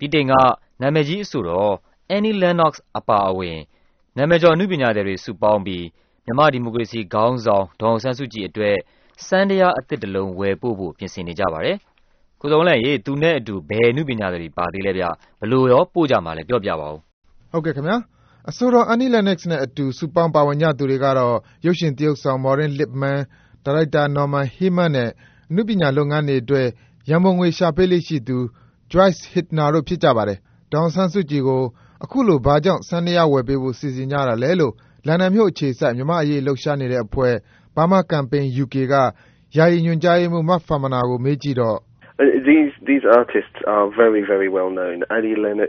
ဒီတိမ်ကနာမည်ကြီးအဆိုတော် Annie Lennox အပါအဝင်နာမည်ကျော်အနုပညာသည်တွေစုပေါင်းပြီးမြန်မာဒီမိုကရေစီခေါင်းဆောင်ဒေါ်အောင်ဆန်းစုကြည်အတွက်စန္ဒယာအသစ်တစ်လုံးဝယ်ပို့ဖို့ပြင်ဆင်နေကြပါတယ်။ကိုစုံလန့်ရေသူနဲ့အတူဘယ်အနုပညာသည်တွေပါသေးလဲဗျ။ဘလို့ရောပို့ကြမှာလဲပြောပြပါဦး။ဟုတ်ကဲ့ခင်ဗျာ။အဆိုတော် Annie Lennox နဲ့အတူစုပေါင်းပါဝင်ကြသူတွေကတော့ရုပ်ရှင်သရုပ်ဆောင် Maureen Lipman ဒါရိုက်တာ Norman Heyman နဲ့အနုပညာလုပ်ငန်းတွေအတွက်ရန်ပုံငွေရှာပေးလေ့ရှိသူ Joyce Hittner တို့ဖြစ်ကြပါတယ်။ဒေါ်အောင်ဆန်းစုကြည်ကိုအခုလိုဘာကြောင့်စန္ဒယာဝယ်ပေးဖို့စီစဉ်ကြတာလဲလို့လန်ဒန်မြို့အခြေစိုက်မြန်မာ့အရေးလှုပ်ရှားနေတဲ့အဖွဲ့ Burma Campaign UK ကယာယီညွှန်ကြားရေးမှူး Mark Farmaner ကိုမေးကြည့်တော့ These artists are very very well known. Annie Lennox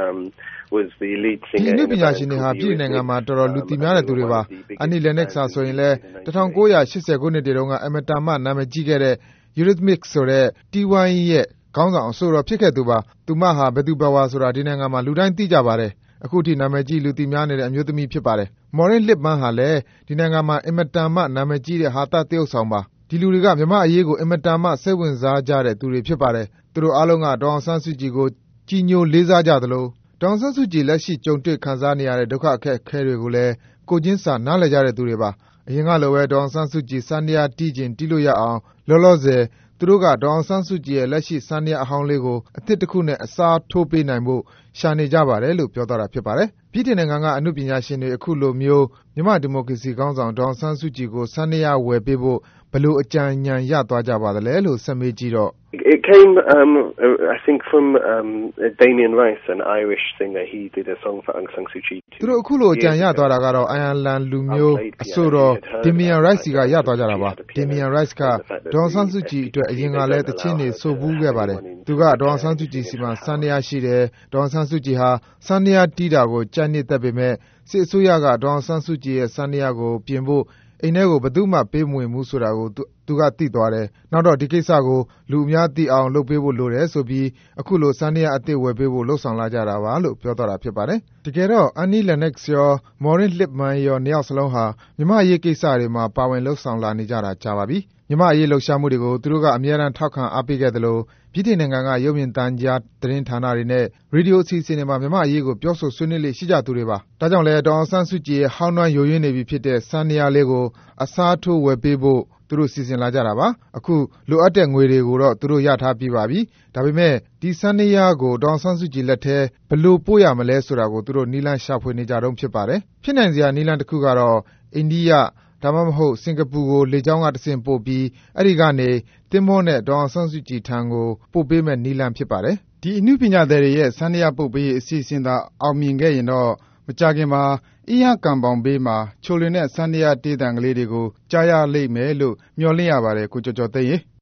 was the lead singer. ဒီပညာရှင်တွေဟာပြည်နိုင်ငံမှာတော်တော်လူသိများတဲ့သူတွေပါ။ Annie Lennox ဟာဆိုရင်လည်း1980ခုနှစ်တုန်းကအမတန်မှနာမည်ကြီးခဲ့တဲ့ Eurythmics ဆိုတဲ့ T.Y. ရဲ့ခေါင်းဆောင်အဆိုတော်ဖြစ်ခဲ့သူပါ။သူမဟာဘယ်သူဘယ်ဝါဆိုတာဒီနိုင်ငံမှာလူတိုင်းသိကြပါတယ်။အခုထိနာမည်ကြီးလူသိများနေတဲ့အမျိုးသမီးဖြစ်ပါတယ်။ Maureen Lipman ဟာလည်းဒီနိုင်ငံမှာအင်မတန်မှနာမည်ကြီးတဲ့ဟာသသရုပ်ဆောင်ပါ။ဒီလူတွေကမြန်မာအရေးကိုအင်မတန်မှစိတ်ဝင်စားကြတဲ့သူတွေဖြစ်ပါတယ်။သူတို့အားလုံးကဒေါ်အောင်ဆန်းစုကြည်ကိုကြီးညိုလေးစားကြသလိုဒေါ်အောင်ဆန်းစုကြည်လက်ရှိကြုံတွေ့ခံစားနေရတဲ့ဒုက္ခအခက်အခဲတွေကိုလည်းကိုချင်းစာနားလည်ကြတဲ့သူတွေပါ။အရင်ကလိုပဲဒေါ်အောင်ဆန်းစုကြည်စန္ဒယာတီးကျင်တီးလို့ရအောင်လောလောဆယ်သူတို့ကဒေါ်အောင်ဆန်းစုကြည်ရဲ့လက်ရှိစန္ဒယာအဟောင်းလေးကိုအသစ်တစ်ခုနဲ့အစားထိုးပေးနိုင်ဖို့ရှာနေကြပါတယ်လို့ပြောသွားတာဖြစ်ပါတယ်။ပြည်ထင်နိုင်ငံကအနုပညာရှင်တွေအခုလိုမျိုးမြန်မာဒီမိုကရေစီခေါင်းဆောင်ဒေါ်အောင်ဆန်းစုကြည်ကိုစန္ဒယာဝယ်ပေးဖို့ဘယ်လိုအကြံဉာဏ်ရသွားကြပါသလဲလို့ဆက်မေးကြည့်တော့ It came, I think, from Damien Rice, an Irish singer. He did a song for Aung San Suu Kyi. သူတို့အခုလိုအကြံရသွားတာကတော့အိုင်ယာလန်လူမျိုးအဆိုတော် Damien Rice ကရသွားကြတာပါ။ Damien Rice ကဒေါ်အောင်ဆန်းစုကြည်အတွက်အရင်ကလည်းတခြင်းတွေဆိုဘူးခဲ့ပါတယ်။သူကဒေါ်အောင်ဆန်းစုကြည်စီမှာစန္ဒယာရှိတယ်။ဒေါ်အောင်ဆန်းစုကြည်ဟာစန္ဒယာတီးတာကိုကြိုက်နှစ်သက်ပေမဲ့စစ်အစိုးရကဒေါ်အောင်ဆန်းစုကြည်ရဲ့စန္ဒယာကိုပြင်ဖို့အိမ်ထဲကိုဘယ်သူမှပေးမဝင်ဘူးဆိုတာကိုသူကသိသွားတယ်။နောက်တော့ဒီကိစ္စကိုလူအများသိအောင်လုပ်ပေးဖို့လိုတယ်ဆိုပြီးအခုလိုစန္ဒယာအသစ်ဝယ်ပေးဖို့လှုံ့ဆော်လာကြတာပါလို့ပြောသွားတာဖြစ်ပါတယ်။တကယ်တော့ Annie Lennox ရော Maureen Lipman ရောနှစ်ယောက်စလုံးဟာမြန်မာအရေးကိစ္စတွေမှာပါဝင်လှုံ့ဆော်လာနေကြတာကြာပါပြီ။မြန်မာအရေးလှုပ်ရှားမှုတွေကိုသူတို့ကအမြဲတမ်းထောက်ခံအားပေးခဲ့သလိုပြည်ထင်နိုင်ငံကရုပ်မြင်သံကြားသတင်းဌာနတွေနဲ့ရေဒီယိုအစီအစဉ်တွေမှာမြန်မာအရေးကိုပြောဆိုဆွေးနွေးလေ့ရှိကြသူတွေပါ။ဒါကြောင့်လည်းဒေါ်အောင်ဆန်းစုကြည်ရဲ့ဟောင်းနှွမ်းယိုယွင်းနေပြီဖြစ်တဲ့စန္ဒယာလေးကိုအစားထိုးဝယ်ပေးဖို့သူတို့စီစဉ်လာကြတာပါ။အခုလိုအပ်တဲ့ငွေတွေကိုတော့သူတို့ရထားပြီးပါပြီ။ဒါပေမဲ့ဒီစန္ဒယာကိုဒေါ်အောင်ဆန်းစုကြည်လက်ထဲဘယ်လိုပို့ရမလဲဆိုတာကိုသူတို့နည်းလမ်းရှာဖွေနေကြတုန်းဖြစ်ပါတယ်။ဖြစ်နိုင်စရာနည်းလမ်းတစ်ခုကတော့အိန္ဒိယဒါမှမဟုတ်စင်ကာပူကိုလေကြောင်းကတဆင့်ပို့ပြီးအဲဒီကနေသင်္ဘောနဲ့ဒေါ်အောင်ဆန်းစုကြည်ထံကိုပို့ပေးမဲ့နည်းလမ်းဖြစ်ပါတယ်။ဒီအနုပညာသည်တွေရဲ့စန္ဒယာပို့ပေးရေးအစီအစဉ်သာအောင်မြင်ခဲ့ရင်တော့မကြာခင်မှာအီးယားကံပေါင်ဘေးမှာချိုလင်းတဲ့စန္ဒယာတေးသံကလေးတွေကိုကြားရလိမ့်မယ်လို့မျှော်လင့်ရပါတယ်ကိုကျော်ကျော်သိန်းရေ